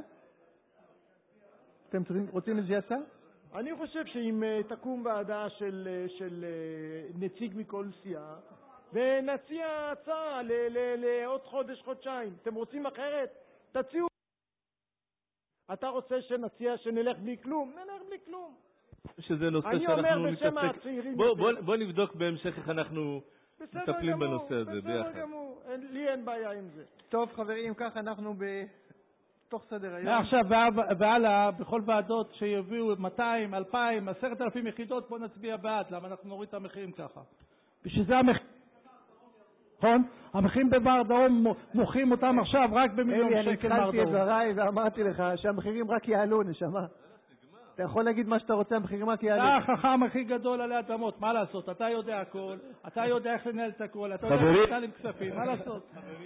אתם רוצים את שיצא? אני חושב שאם תקום ועדה של, של נציג מכל סיעה, ונציע הצעה לעוד חודש, חודשיים. אתם רוצים אחרת? תציעו. אתה רוצה שנציע שנלך בלי כלום? נלך בלי כלום. שזה נושא שאנחנו נתעסק. בוא, בוא, בוא נבדוק בהמשך איך אנחנו מטפלים בנושא הזה ביחד. בסדר גמור, לי אין בעיה עם זה. טוב חברים, ככה אנחנו בתוך סדר היום. מעכשיו והלאה, בכל ועדות שיביאו מאתיים, אלפיים, עשרת אלפים יחידות, בוא נצביע בעד, למה אנחנו נוריד את המחירים ככה. בשביל זה המחיר, נכון? המחירים בבר דרום מוכרים אותם עכשיו רק במיליון שקל בר דרום. אני התחלתי את דבריי ואמרתי לך שהמחירים רק יעלו, נשמה. אתה יכול להגיד מה שאתה רוצה, המחירים רק יעלו. אתה החכם הכי גדול עלי אדמות, מה לעשות? אתה יודע הכל, אתה יודע איך לנהל את הכל, אתה יודע איך לנהל עם כספים, מה לעשות?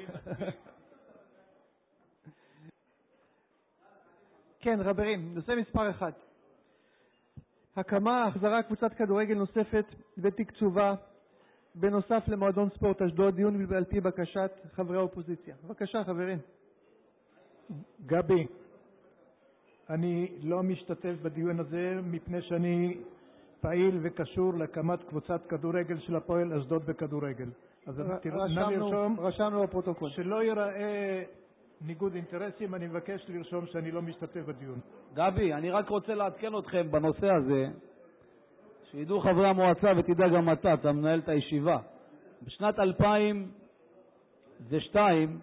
כן, חברים, נושא מספר אחד. הקמה, החזרה קבוצת כדורגל נוספת ותקצובה בנוסף למועדון ספורט אשדוד, דיון על פי בקשת חברי האופוזיציה. בבקשה, חברים. גבי, אני לא משתתף בדיון הזה מפני שאני פעיל וקשור להקמת קבוצת כדורגל של הפועל אשדוד בכדורגל. אז רשמנו, רשמנו בפרוטוקול. שלא ייראה ניגוד אינטרסים, אני מבקש לרשום שאני לא משתתף בדיון. גבי, אני רק רוצה לעדכן אתכם בנושא הזה, שידעו חברי המועצה ותדע גם אתה, אתה מנהל את הישיבה. בשנת אלפיים ושתיים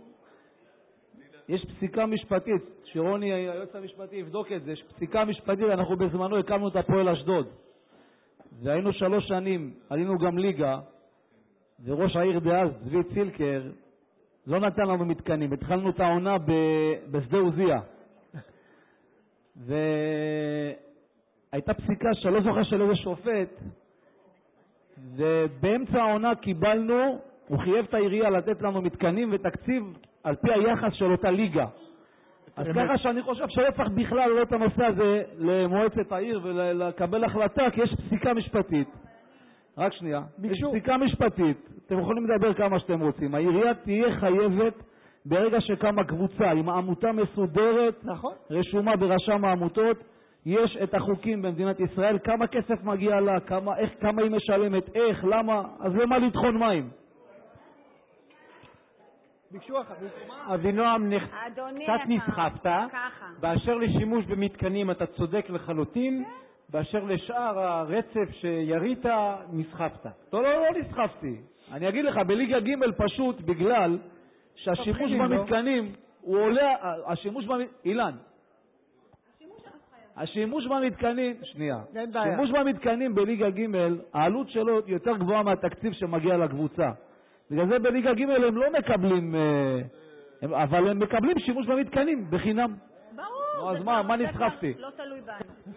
יש פסיקה משפטית, שרוני היועץ המשפטי יבדוק את זה, יש פסיקה משפטית, אנחנו בזמנו הקמנו את הפועל אשדוד. והיינו שלוש שנים, עלינו גם ליגה, וראש העיר דאז, צבי צילקר, לא נתן לנו מתקנים, התחלנו את העונה בשדה עוזיה. והייתה פסיקה שלא זוכר של איזה שופט, ובאמצע העונה קיבלנו, הוא חייב את העירייה לתת לנו מתקנים ותקציב על פי היחס של אותה ליגה. אז ככה שאני חושב שלא צריך בכלל לא את הנושא הזה למועצת העיר ולקבל החלטה, כי יש פסיקה משפטית. רק שנייה, יש פסיקה משפטית, אתם יכולים לדבר כמה שאתם רוצים. העירייה תהיה חייבת ברגע שקמה קבוצה עם עמותה מסודרת, נכון? רשומה ברשם העמותות, יש את החוקים במדינת ישראל, כמה כסף מגיע לה, כמה, איך, כמה היא משלמת, איך, למה, אז למה לדחון מים? ביקשו אחת. אבינועם, קצת נסחפת, באשר לשימוש במתקנים אתה צודק לחלוטין, באשר לשאר הרצף שירית נסחפת. לא, לא, לא נסחפתי. אני אגיד לך, בליגה ג' פשוט בגלל שהשימוש במתקנים הוא עולה, השימוש במתקנים, אילן, השימוש במתקנים, שנייה, השימוש במתקנים בליגה ג' העלות שלו יותר גבוהה מהתקציב שמגיע לקבוצה. בגלל זה בליגה ג' הם לא מקבלים, אבל הם מקבלים שימוש במתקנים בחינם. ברור. אז מה, מה נסחפתי? לא תלוי בנו.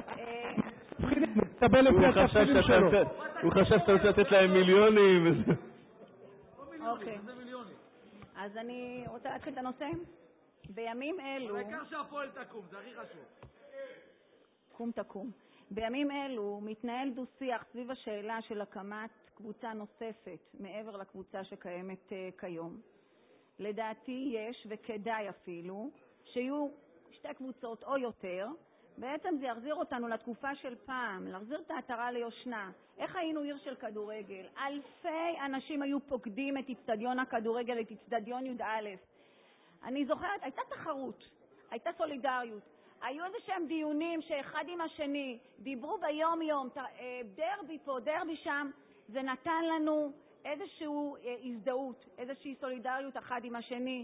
הוא חשב שאתה רוצה לתת להם מיליונים. אוקיי. אז אני רוצה להתחיל את הנושא. בימים אלו... העיקר שהפועל תקום, זה הכי חשוב. קום תקום. בימים אלו מתנהל דו-שיח סביב השאלה של הקמת קבוצה נוספת מעבר לקבוצה שקיימת כיום. לדעתי יש, וכדאי אפילו, שיהיו שתי קבוצות או יותר. בעצם זה יחזיר אותנו לתקופה של פעם, להחזיר את העטרה ליושנה. איך היינו עיר של כדורגל? אלפי אנשים היו פוקדים את אצטדיון הכדורגל, את אצטדיון י"א. אני זוכרת, הייתה תחרות, הייתה סולידריות. היו איזה שהם דיונים שאחד עם השני, דיברו ביום יום, דרבי פה, דרבי שם, זה נתן לנו איזושהי הזדהות, איזושהי סולידריות אחד עם השני.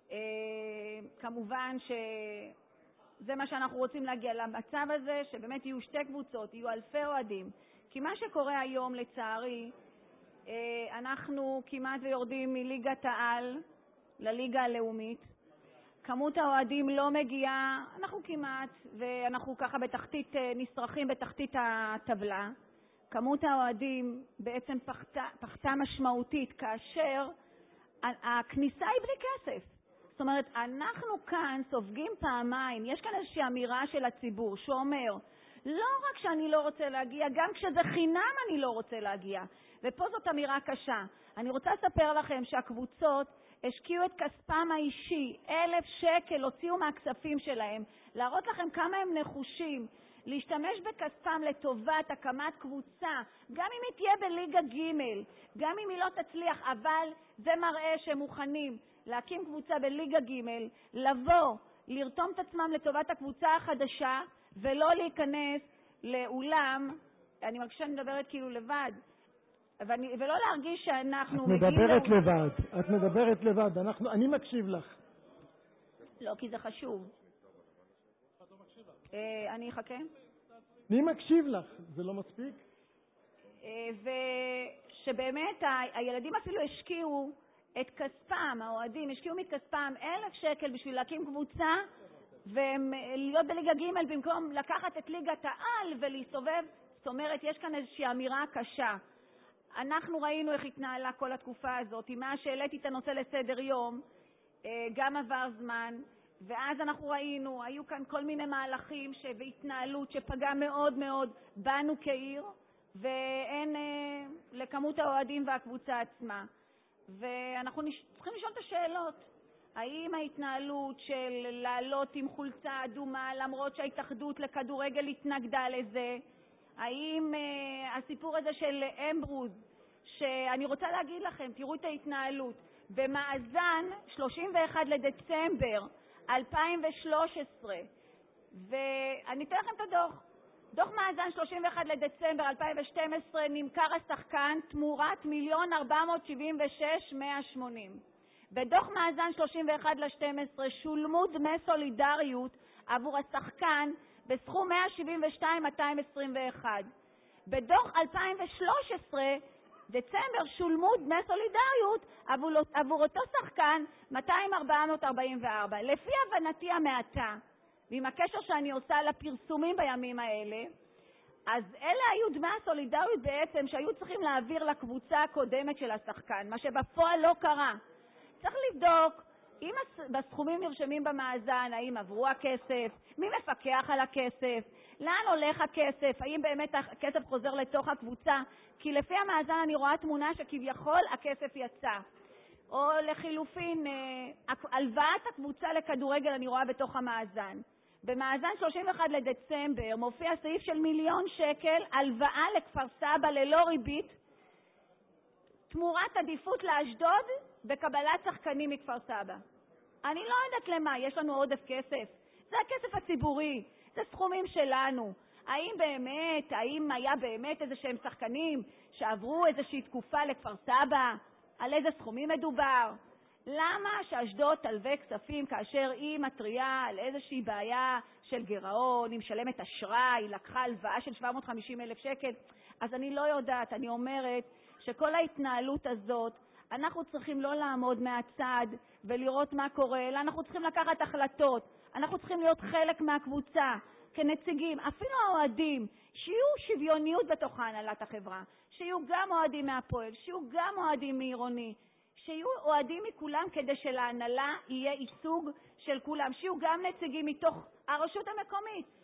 כמובן שזה מה שאנחנו רוצים להגיע למצב הזה, שבאמת יהיו שתי קבוצות, יהיו אלפי אוהדים. כי מה שקורה היום, לצערי, אנחנו כמעט ויורדים מליגת העל לליגה הלאומית. כמות האוהדים לא מגיעה, אנחנו כמעט, ואנחנו ככה בתחתית, נשרכים בתחתית הטבלה. כמות האוהדים בעצם פחתה, פחתה משמעותית, כאשר הכניסה היא בלי כסף. זאת אומרת, אנחנו כאן סופגים פעמיים. יש כאן איזושהי אמירה של הציבור שאומר, לא רק שאני לא רוצה להגיע, גם כשזה חינם אני לא רוצה להגיע. ופה זאת אמירה קשה. אני רוצה לספר לכם שהקבוצות השקיעו את כספם האישי, אלף שקל הוציאו מהכספים שלהם, להראות לכם כמה הם נחושים, להשתמש בכספם לטובת הקמת קבוצה, גם אם היא תהיה בליגה ג', גם אם היא לא תצליח, אבל זה מראה שהם מוכנים להקים קבוצה בליגה ג', לבוא, לרתום את עצמם לטובת הקבוצה החדשה, ולא להיכנס לאולם, אני מרגישה שאני מדברת כאילו לבד, ואני, ולא להרגיש שאנחנו... את מדברת לא... לבד, את מדברת לבד, אנחנו, אני מקשיב לך. לא, כי זה חשוב. אה, אני אחכה? אני מקשיב לך, זה לא מספיק? אה, ושבאמת ה- הילדים אפילו השקיעו את כספם, האוהדים השקיעו מכספם אלף שקל בשביל להקים קבוצה, ולהיות בליגה ג' במקום לקחת את ליגת העל ולהסתובב. זאת אומרת, יש כאן איזושהי אמירה קשה. אנחנו ראינו איך התנהלה כל התקופה הזאת. מה שהעליתי את הנושא לסדר יום, גם עבר זמן, ואז אנחנו ראינו, היו כאן כל מיני מהלכים והתנהלות שפגע מאוד מאוד בנו כעיר, ואין לכמות האוהדים והקבוצה עצמה. ואנחנו צריכים לשאול את השאלות. האם ההתנהלות של לעלות עם חולצה אדומה למרות שההתאחדות לכדורגל התנגדה לזה, האם uh, הסיפור הזה של אמברוז, שאני רוצה להגיד לכם, תראו את ההתנהלות, במאזן שלושים ואחד לדצמבר אלפיים ושלוש עשרה, ואני אתן לכם את הדוח, דוח מאזן שלושים ואחד לדצמבר אלפיים ושתים עשרה, נמכר השחקן תמורת מיליון ארבע מאות שבעים ושש מאה שמונים. בדוח מאזן שלושים ואחד לשתים עשרה שולמו דמי סולידריות עבור השחקן בסכום מאה שבעים ושתיים אלף מאתיים עשרים ואחת. בדוח אלפיים ושלוש עשרה דצמבר שולמו דמי סולידריות עבור, עבור אותו שחקן מאתיים ארבע מאות ארבעים וארבע. לפי הבנתי המעטה, ועם הקשר שאני עושה לפרסומים בימים האלה, אז אלה היו דמי הסולידריות בעצם שהיו צריכים להעביר לקבוצה הקודמת של השחקן, מה שבפועל לא קרה. צריך לבדוק אם בסכומים נרשמים במאזן, האם עברו הכסף, מי מפקח על הכסף, לאן הולך הכסף, האם באמת הכסף חוזר לתוך הקבוצה, כי לפי המאזן אני רואה תמונה שכביכול הכסף יצא. או לחילופין, הלוואת הקבוצה לכדורגל אני רואה בתוך המאזן. במאזן שלושים ואחד לדצמבר מופיע סעיף של מיליון שקל, הלוואה לכפר סבא ללא ריבית, תמורת עדיפות לאשדוד בקבלת שחקנים מכפר סבא. אני לא יודעת למה, יש לנו עודף כסף. זה הכסף הציבורי, זה סכומים שלנו. האם באמת, האם היה באמת איזה שהם שחקנים שעברו איזושהי תקופה לכפר סבא? על איזה סכומים מדובר? למה שאשדוד תלווה כספים כאשר היא מטריה על איזושהי בעיה של גירעון, היא משלמת אשראי, היא לקחה הלוואה של שבע מאות וחמישים אלף שקל? אז אני לא יודעת, אני אומרת שכל ההתנהלות הזאת, אנחנו צריכים לא לעמוד מהצד ולראות מה קורה, אלא אנחנו צריכים לקחת החלטות, אנחנו צריכים להיות חלק מהקבוצה, כנציגים, אפילו האוהדים, שיהיו שוויוניות בתוך הנהלת החברה, שיהיו גם אוהדים מהפועל, שיהיו גם אוהדים מעירוני, שיהיו אוהדים מכולם כדי שלהנהלה יהיה ייצוג של כולם, שיהיו גם נציגים מתוך הרשות המקומית,